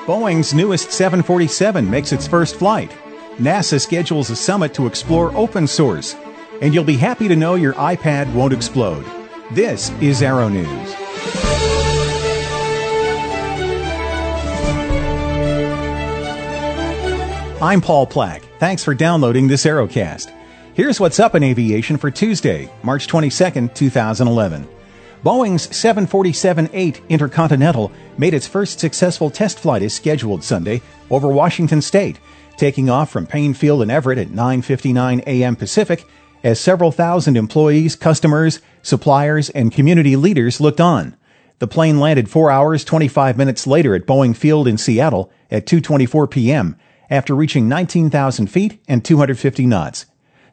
Boeing's newest 747 makes its first flight. NASA schedules a summit to explore open source. And you'll be happy to know your iPad won't explode. This is Arrow News. I'm Paul Plack. Thanks for downloading this Arrowcast. Here's what's up in aviation for Tuesday, March 22, 2011. Boeing's 747-8 Intercontinental made its first successful test flight as scheduled Sunday over Washington State, taking off from Payne Field in Everett at 9:59 a.m. Pacific as several thousand employees, customers, suppliers, and community leaders looked on. The plane landed 4 hours, 25 minutes later at Boeing Field in Seattle at 2:24 p.m. after reaching 19,000 feet and 250 knots.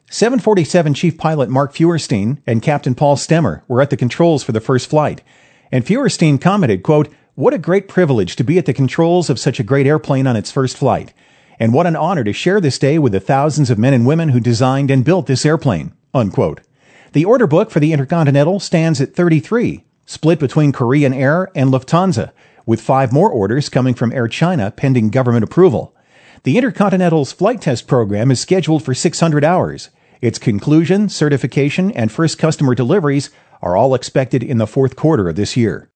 747 Chief Pilot Mark Feuerstein and Captain Paul Stemmer were at the controls for the first flight. And Feuerstein commented, quote, "What a great privilege to be at the controls of such a great airplane on its first flight. And what an honor to share this day with the thousands of men and women who designed and built this airplane," unquote. The order book for the Intercontinental stands at 33, split between Korean Air and Lufthansa, with 5 more orders coming from Air China pending government approval. The Intercontinental's flight test program is scheduled for 600 hours. Its conclusion, certification, and first customer deliveries are all expected in the fourth quarter of this year.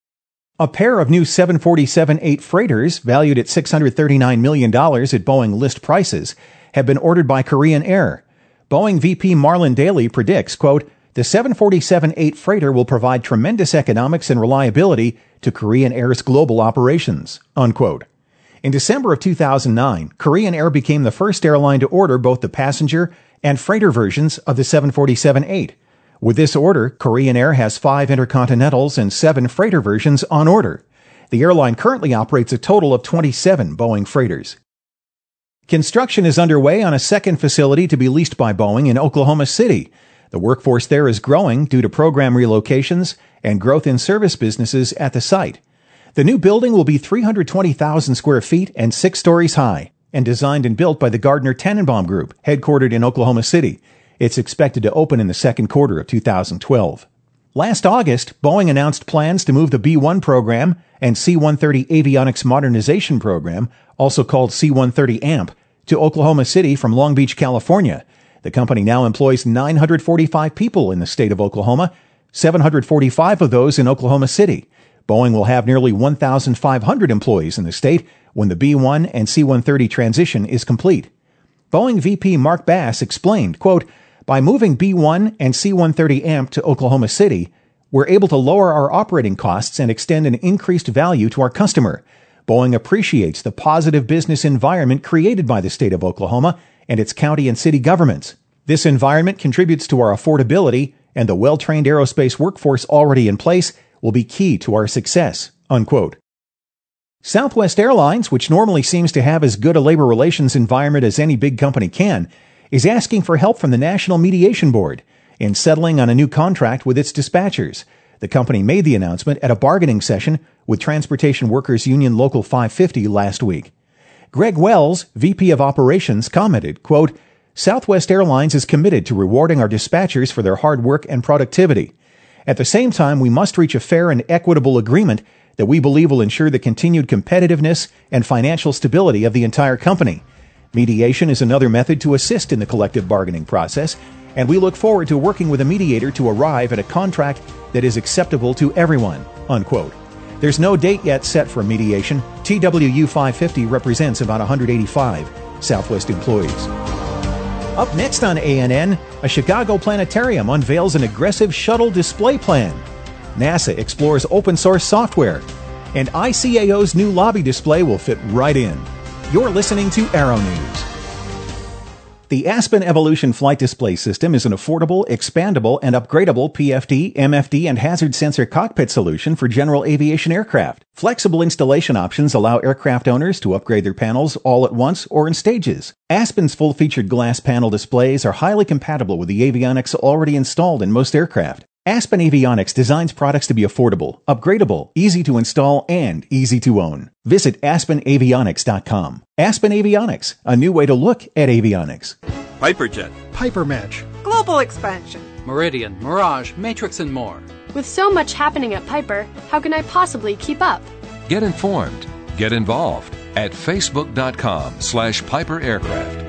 A pair of new 747-8 freighters, valued at $639 million at Boeing list prices, have been ordered by Korean Air. Boeing VP Marlon Daly predicts, quote, "The 747-8 freighter will provide tremendous economics and reliability to Korean Air's global operations," unquote. In December of 2009, Korean Air became the first airline to order both the passenger and freighter versions of the 747-8. With this order, Korean Air has 5 Intercontinentals and 7 freighter versions on order. The airline currently operates a total of 27 Boeing freighters. Construction is underway on a second facility to be leased by Boeing in Oklahoma City. The workforce there is growing due to program relocations and growth in service businesses at the site. The new building will be 320,000 square feet and 6 stories high, and designed and built by the Gardner Tannenbaum Group, headquartered in Oklahoma City. It's expected to open in the second quarter of 2012. Last August, Boeing announced plans to move the B-1 program and C-130 Avionics Modernization Program, also called C-130 AMP, to Oklahoma City from Long Beach, California. The company now employs 945 people in the state of Oklahoma, 745 of those in Oklahoma City. Boeing will have nearly 1,500 employees in the state when the B-1 and C-130 transition is complete. Boeing VP Mark Bass explained, quote, "By moving B-1 and C-130 AMP to Oklahoma City, we're able to lower our operating costs and extend an increased value to our customer. Boeing appreciates the positive business environment created by the state of Oklahoma and its county and city governments. This environment contributes to our affordability, and the well-trained aerospace workforce already in place will be key to our success," unquote. Southwest Airlines, which normally seems to have as good a labor relations environment as any big company can, is asking for help from the National Mediation Board in settling on a new contract with its dispatchers. The company made the announcement at a bargaining session with Transportation Workers Union Local 550 last week. Greg Wells, VP of Operations, commented, quote, "Southwest Airlines is committed to rewarding our dispatchers for their hard work and productivity. At the same time, we must reach a fair and equitable agreement that we believe will ensure the continued competitiveness and financial stability of the entire company. Mediation is another method to assist in the collective bargaining process, and we look forward to working with a mediator to arrive at a contract that is acceptable to everyone," unquote. There's no date yet set for mediation. TWU 550 represents about 185 Southwest employees. Up next on ANN, a Chicago planetarium unveils an aggressive shuttle display plan. NASA explores open source software, and ICAO's new lobby display will fit right in. You're listening to Arrow News. The Aspen Evolution Flight Display System is an affordable, expandable, and upgradable PFD, MFD, and hazard sensor cockpit solution for general aviation aircraft. Flexible installation options allow aircraft owners to upgrade their panels all at once or in stages. Aspen's full-featured glass panel displays are highly compatible with the avionics already installed in most aircraft. Aspen Avionics designs products to be affordable, upgradable, easy to install, and easy to own. Visit AspenAvionics.com. Aspen Avionics, a new way to look at avionics. Piperjet, Pipermatch, Global Expansion, Meridian, Mirage, Matrix, and more. With so much happening at Piper, how can I possibly keep up? Get informed. Get involved at facebook.com/Piper Aircraft.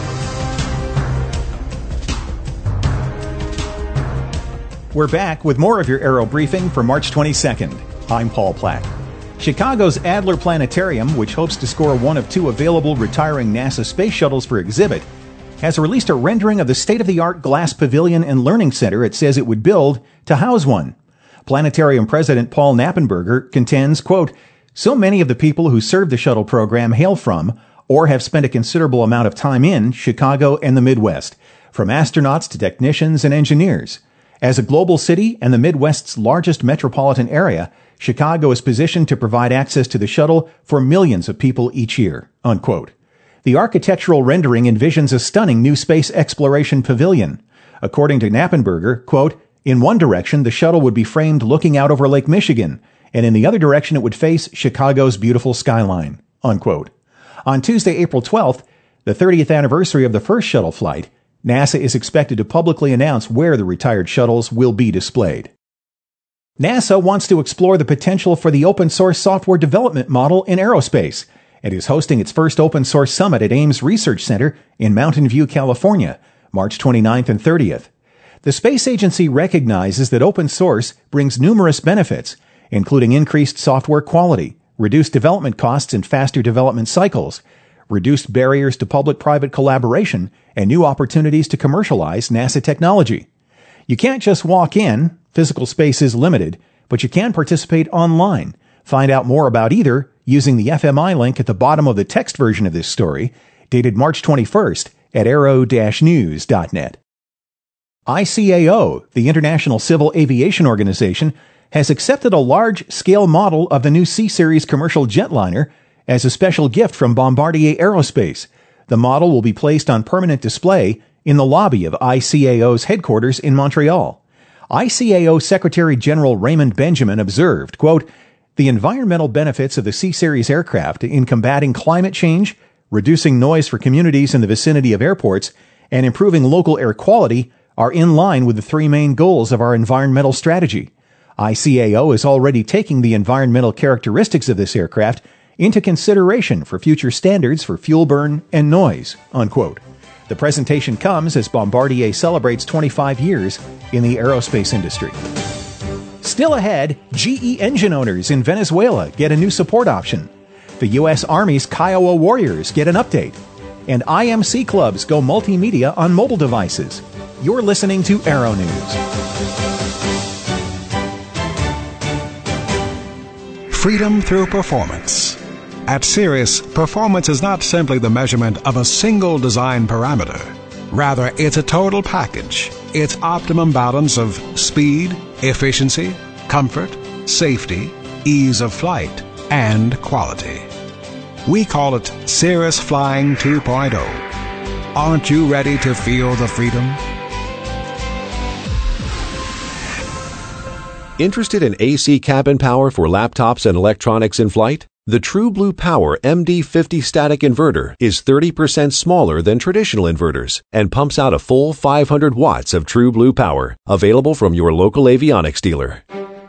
We're back with more of your Aero Briefing for March 22nd. I'm Paul Plack. Chicago's Adler Planetarium, which hopes to score one of two available retiring NASA space shuttles for exhibit, has released a rendering of the state-of-the-art glass pavilion and learning center it says it would build to house one. Planetarium President Paul Knappenberger contends, quote, "So many of the people who serve the shuttle program hail from, or have spent a considerable amount of time in, Chicago and the Midwest, from astronauts to technicians and engineers. As a global city and the Midwest's largest metropolitan area, Chicago is positioned to provide access to the shuttle for millions of people each year," unquote. The architectural rendering envisions a stunning new space exploration pavilion. According to Knappenberger, quote, "In one direction, the shuttle would be framed looking out over Lake Michigan, and in the other direction it would face Chicago's beautiful skyline," unquote. On Tuesday, April 12th, the 30th anniversary of the first shuttle flight, NASA is expected to publicly announce where the retired shuttles will be displayed. NASA wants to explore the potential for the open-source software development model in aerospace, and is hosting its first open-source summit at Ames Research Center in Mountain View, California, March 29th and 30th. The space agency recognizes that open source brings numerous benefits, including increased software quality, reduced development costs and faster development cycles, reduced barriers to public-private collaboration, and new opportunities to commercialize NASA technology. You can't just walk in, physical space is limited, but you can participate online. Find out more about either using the FMI link at the bottom of the text version of this story, dated March 21st at aero-news.net. ICAO, the International Civil Aviation Organization, has accepted a large-scale model of the new C-Series commercial jetliner as a special gift from Bombardier Aerospace. The model will be placed on permanent display in the lobby of ICAO's headquarters in Montreal. ICAO Secretary General Raymond Benjamin observed, quote, "The environmental benefits of the C-Series aircraft in combating climate change, reducing noise for communities in the vicinity of airports, and improving local air quality are in line with the three main goals of our environmental strategy. ICAO is already taking the environmental characteristics of this aircraft into consideration for future standards for fuel burn and noise," unquote. The presentation comes as Bombardier celebrates 25 years in the aerospace industry. Still ahead, GE engine owners in Venezuela get a new support option. The U.S. Army's Kiowa Warriors get an update. And IMC clubs go multimedia on mobile devices. You're listening to Aero News. Freedom through performance. At Cirrus, performance is not simply the measurement of a single design parameter. Rather, it's a total package. It's optimum balance of speed, efficiency, comfort, safety, ease of flight, and quality. We call it Cirrus Flying 2.0. Aren't you ready to feel the freedom? Interested in AC cabin power for laptops and electronics in flight? The TrueBlue Power MD50 static inverter is 30% smaller than traditional inverters and pumps out a full 500 watts of TrueBlue power, available from your local avionics dealer.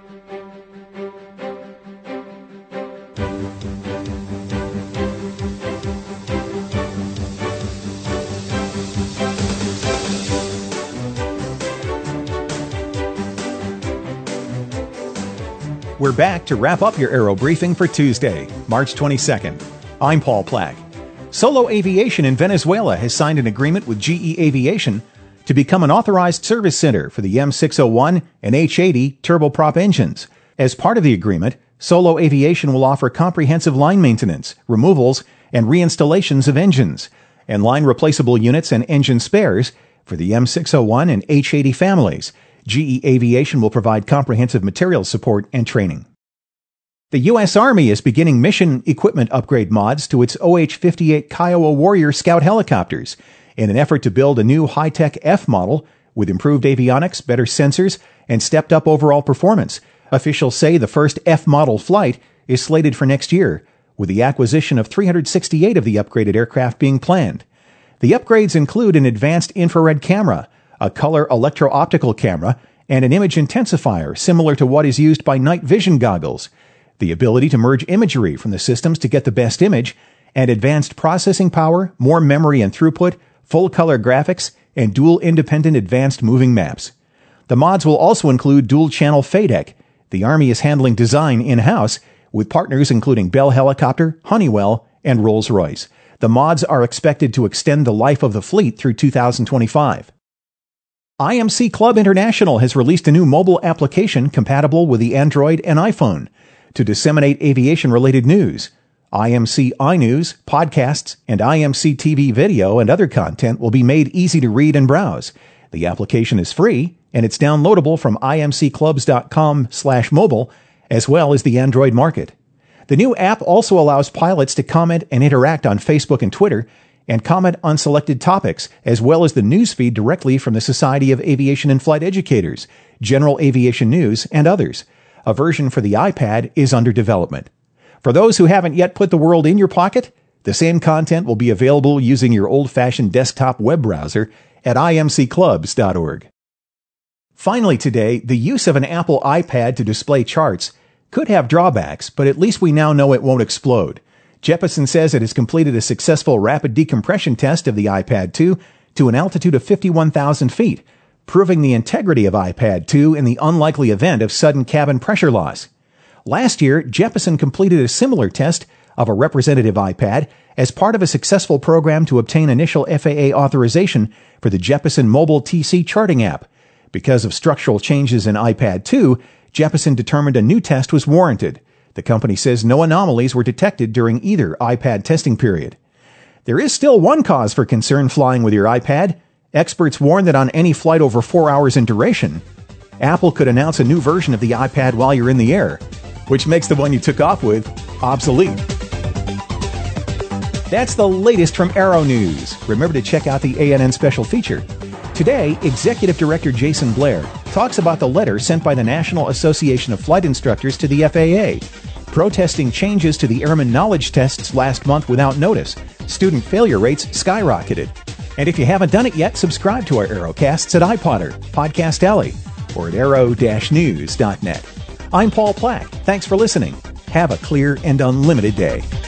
We're back to wrap up your Aero Briefing for Tuesday, March 22nd. I'm Paul Plack. Solo Aviation in Venezuela has signed an agreement with GE Aviation to become an authorized service center for the M601 and H80 turboprop engines. As part of the agreement, Solo Aviation will offer comprehensive line maintenance, removals, and reinstallations of engines, and line replaceable units and engine spares for the M601 and H80 families. GE Aviation will provide comprehensive material support and training. The U.S. Army is beginning mission equipment upgrade mods to its OH-58 Kiowa Warrior Scout helicopters in an effort to build a new high-tech F model with improved avionics, better sensors, and stepped-up overall performance. Officials say the first F model flight is slated for next year, with the acquisition of 368 of the upgraded aircraft being planned. The upgrades include an advanced infrared camera, a color electro-optical camera, and an image intensifier similar to what is used by night vision goggles. the ability to merge imagery from the systems to get the best image, and advanced processing power, more memory and throughput, full-color graphics, and dual independent advanced moving maps. The mods will also include dual-channel FADEC. The Army is handling design in-house, with partners including Bell Helicopter, Honeywell, and Rolls-Royce. The mods are expected to extend the life of the fleet through 2025. IMC Club International has released a new mobile application compatible with the Android and iPhone to disseminate aviation-related news. IMC iNews, podcasts, and IMC TV video and other content will be made easy to read and browse. The application is free, and it's downloadable from imcclubs.com/mobile, as well as the Android market. The new app also allows pilots to comment and interact on Facebook and Twitter, and comment on selected topics, as well as the newsfeed directly from the Society of Aviation and Flight Educators, General Aviation News, and others. A version for the iPad is under development. For those who haven't yet put the world in your pocket, the same content will be available using your old-fashioned desktop web browser at imcclubs.org. Finally today, the use of an Apple iPad to display charts could have drawbacks, but at least we now know it won't explode. Jeppesen says it has completed a successful rapid decompression test of the iPad 2 to an altitude of 51,000 feet, proving the integrity of iPad 2 in the unlikely event of sudden cabin pressure loss. Last year, Jeppesen completed a similar test of a representative iPad as part of a successful program to obtain initial FAA authorization for the Jeppesen Mobile TC charting app. Because of structural changes in iPad 2, Jeppesen determined a new test was warranted. The company says no anomalies were detected during either iPad testing period. There is still one cause for concern flying with your iPad. Experts warn that on any flight over 4 hours in duration, Apple could announce a new version of the iPad while you're in the air, which makes the one you took off with obsolete. That's the latest from Aero News. Remember to check out the ANN special feature. Today, Executive Director Jason Blair talks about the letter sent by the National Association of Flight Instructors to the FAA, protesting changes to the Airman Knowledge Tests last month without notice. Student failure rates skyrocketed. And if you haven't done it yet, subscribe to our Aerocasts at iPodder, Podcast Alley, or at aero-news.net. I'm Paul Plack. Thanks for listening. Have a clear and unlimited day.